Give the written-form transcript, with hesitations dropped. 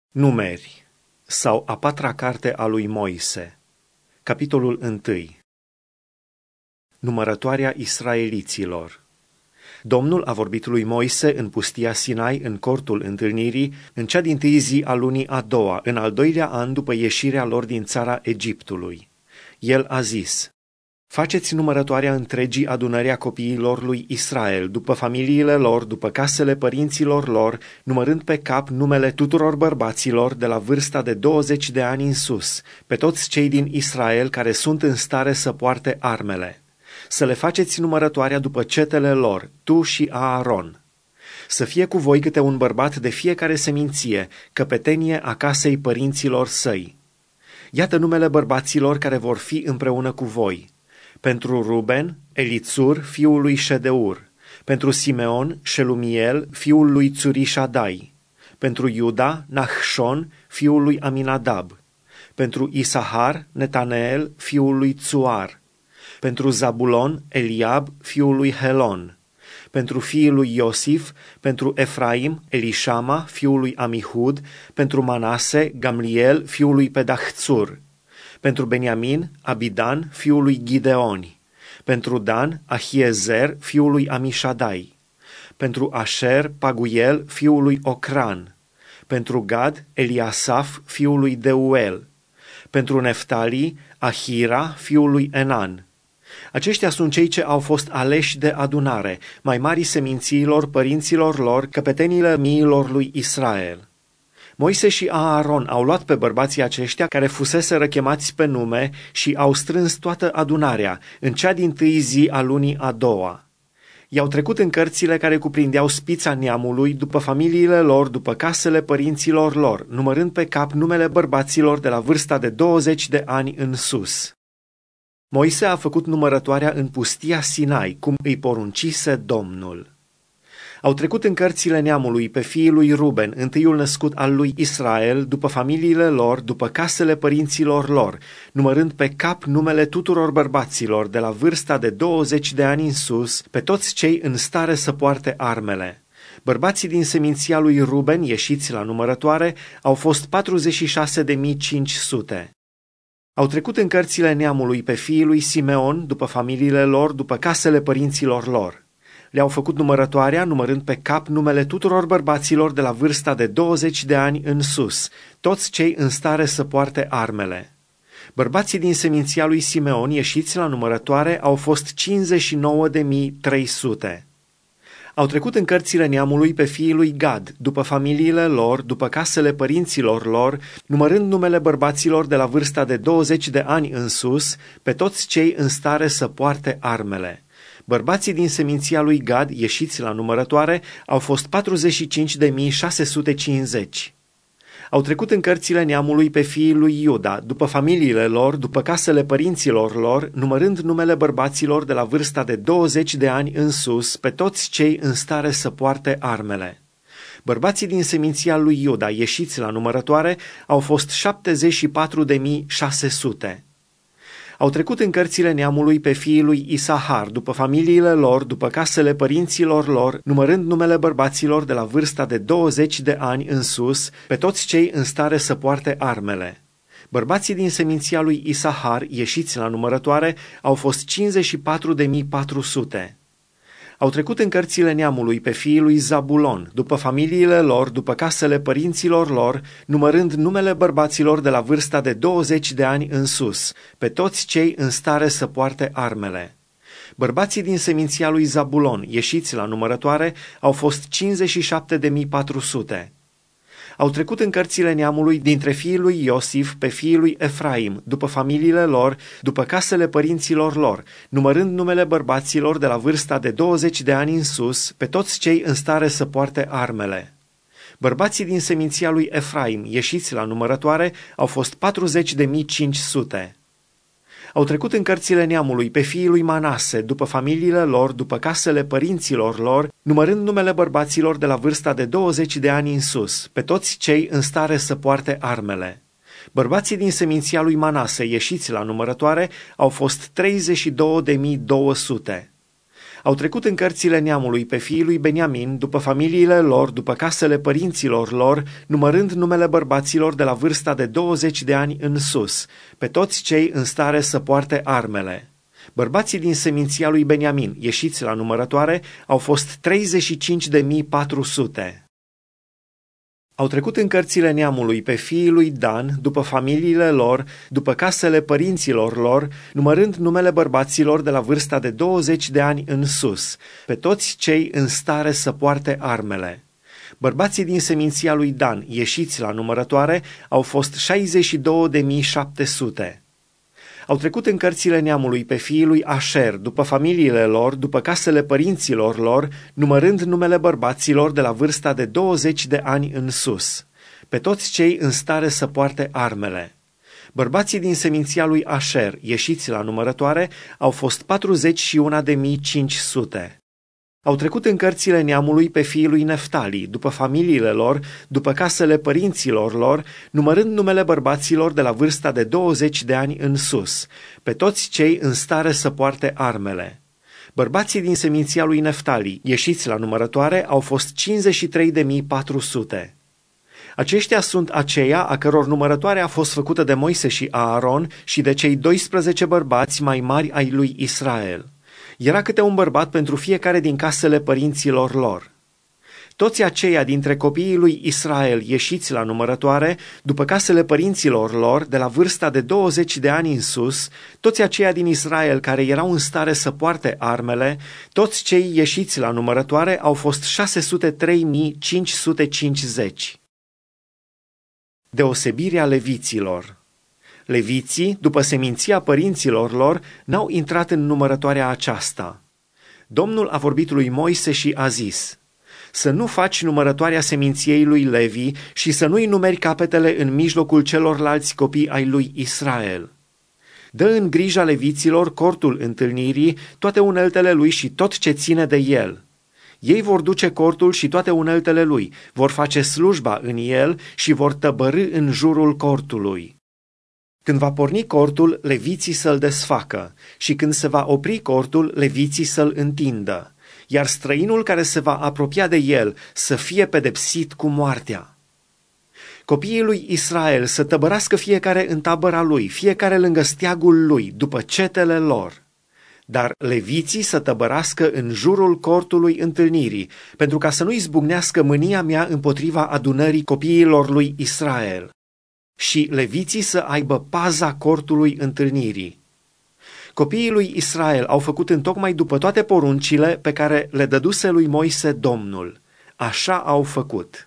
Numeri sau a patra carte a lui Moise, capitolul 1. Numărătoarea israeliților. Domnul a vorbit lui Moise în pustia Sinai, în cortul întâlnirii, în cea dintâi zi a lunii a doua, în al doilea an după ieșirea lor din țara Egiptului. El a zis: faceți numărătoarea întregii adunări a copiilor lui Israel, după familiile lor, după casele părinților lor, numărând pe cap numele tuturor bărbaților de la vârsta de 20 de ani în sus, pe toți cei din Israel care sunt în stare să poarte armele. Să le faceți numărătoarea după cetele lor, tu și Aaron. Să fie cu voi câte un bărbat de fiecare seminție, căpetenie a casei părinților săi. Iată numele bărbaților care vor fi împreună cu voi. Pentru Ruben, Elițur, fiul lui Ședeur. Pentru Simeon, Șelumiel, fiul lui Țurișadai. Pentru Iuda, Nahșon, fiul lui Aminadab. Pentru Isahar, Netaneel, fiul lui Țuar. Pentru Zabulon, Eliab, fiul lui Helon. Pentru fiul lui Iosif, pentru Efraim, Elișama, fiul lui Amihud. Pentru Manase, Gamliel, fiul lui Pedahțur. Pentru Beniamin, Abidan, fiul lui Gideoni. Pentru Dan, Ahiezer, fiul lui Amișadai. Pentru Asher, Paguiel, fiul lui Ocran. Pentru Gad, Eliasaf, fiul lui Deuel. Pentru Neftali, Ahira, fiul lui Enan. Aceștia sunt cei ce au fost aleși de adunare, mai mari semințiilor părinților lor, căpeteniile miilor lui Israel. Moise și Aaron au luat pe bărbații aceștia care fuseseră chemați pe nume și au strâns toată adunarea în cea dintâi zi a lunii a doua. I-au trecut în cărțile care cuprindeau spița neamului, după familiile lor, după casele părinților lor, numărând pe cap numele bărbaților de la vârsta de 20 de ani în sus. Moise a făcut numărătoarea în pustia Sinai, cum îi poruncise Domnul. Au trecut în cărțile neamului pe fiii lui Ruben, întâiul născut al lui Israel, după familiile lor, după casele părinților lor, numărând pe cap numele tuturor bărbaților de la vârsta de 20 de ani în sus, pe toți cei în stare să poarte armele. Bărbații din seminția lui Ruben, ieșiți la numărătoare, au fost 46.500. Au trecut în cărțile neamului pe fiii lui Simeon, după familiile lor, după casele părinților lor. Le-au făcut numărătoarea, numărând pe cap numele tuturor bărbaților de la vârsta de 20 de ani în sus, toți cei în stare să poarte armele. Bărbații din seminția lui Simeon, ieșiți la numărătoare, au fost 59.300. Au trecut în cărțile neamului pe fiii lui Gad, după familiile lor, după casele părinților lor, numărând numele bărbaților de la vârsta de 20 de ani în sus, pe toți cei în stare să poarte armele. Bărbații din seminția lui Gad, ieșiți la numărătoare, au fost 45.650. Au trecut în cărțile neamului pe fiii lui Iuda, după familiile lor, după casele părinților lor, numărând numele bărbaților de la vârsta de 20 de ani în sus, pe toți cei în stare să poarte armele. Bărbații din seminția lui Iuda, ieșiți la numărătoare, au fost 74.600. Au trecut în cărțile neamului pe fiii lui Isahar, după familiile lor, după casele părinților lor, numărând numele bărbaților de la vârsta de 20 de ani în sus, pe toți cei în stare să poarte armele. Bărbații din seminția lui Isahar, ieșiți la numărătoare, au fost 54.400. Au trecut în cărțile neamului pe fiii lui Zabulon, după familiile lor, după casele părinților lor, numărând numele bărbaților de la vârsta de 20 de ani în sus, pe toți cei în stare să poarte armele. Bărbații din seminția lui Zabulon, ieșiți la numărătoare, au fost 57.400. Au trecut în cărțile neamului dintre fiii lui Iosif pe fiii lui Efraim, după familiile lor, după casele părinților lor, numărând numele bărbaților de la vârsta de 20 de ani în sus, pe toți cei în stare să poarte armele. Bărbații din seminția lui Efraim, ieșiți la numărătoare, au fost 40.500. Au trecut în cărțile neamului pe fiii lui Manase, după familiile lor, după casele părinților lor, numărând numele bărbaților de la vârsta de 20 de ani în sus, pe toți cei în stare să poarte armele. Bărbații din seminția lui Manase, ieșiți la numărătoare, au fost 32.200. Au trecut în cărțile neamului pe fiii lui Beniamin, după familiile lor, după casele părinților lor, numărând numele bărbaților de la vârsta de 20 de ani în sus, pe toți cei în stare să poarte armele. Bărbații din seminția lui Beniamin, ieșiți la numărătoare, au fost 35.400. Au trecut în cărțile neamului pe fiii lui Dan, după familiile lor, după casele părinților lor, numărând numele bărbaților de la vârsta de 20 de ani în sus, pe toți cei în stare să poarte armele. Bărbații din seminția lui Dan, ieșiți la numărătoare, au fost 62.700. Au trecut în cărțile neamului pe fiii lui Asher, după familiile lor, după casele părinților lor, numărând numele bărbaților de la vârsta de 20 de ani în sus, pe toți cei în stare să poarte armele. Bărbații din seminția lui Asher, ieșiți la numărătoare, au fost 41.500. Au trecut în cărțile neamului pe fiii lui Neftali, după familiile lor, după casele părinților lor, numărând numele bărbaților de la vârsta de 20 de ani în sus, pe toți cei în stare să poarte armele. Bărbații din seminția lui Neftali, ieșiți la numărătoare, au fost 53.400. Aceștia sunt aceia a căror numărătoare a fost făcută de Moise și Aaron și de cei 12 bărbați mai mari ai lui Israel. Era câte un bărbat pentru fiecare din casele părinților lor. Toți aceia dintre copiii lui Israel ieșiți la numărătoare, după casele părinților lor, de la vârsta de 20 de ani în sus, toți aceia din Israel care erau în stare să poarte armele, toți cei ieșiți la numărătoare au fost 603.550. Deosebirea leviților. Leviții, după seminția părinților lor, n-au intrat în numărătoarea aceasta. Domnul a vorbit lui Moise și a zis: să nu faci numărătoarea seminției lui Levi și să nu-i numeri capetele în mijlocul celorlalți copii ai lui Israel. Dă în grija leviților cortul întâlnirii, toate uneltele lui și tot ce ține de el. Ei vor duce cortul și toate uneltele lui, vor face slujba în el și vor tăbărî în jurul cortului. Când va porni cortul, leviții să-l desfacă și când se va opri cortul, leviții să-l întindă, iar străinul care se va apropia de el să fie pedepsit cu moartea. Copiii lui Israel să tăbărească fiecare în tabăra lui, fiecare lângă steagul lui, după cetele lor. Dar leviții să tăbărească în jurul cortului întâlnirii, pentru ca să nu izbucnească mânia mea împotriva adunării copiilor lui Israel. Și leviții să aibă paza cortului întâlnirii. Copiii lui Israel au făcut întocmai după toate poruncile pe care le dăduse lui Moise Domnul. Așa au făcut.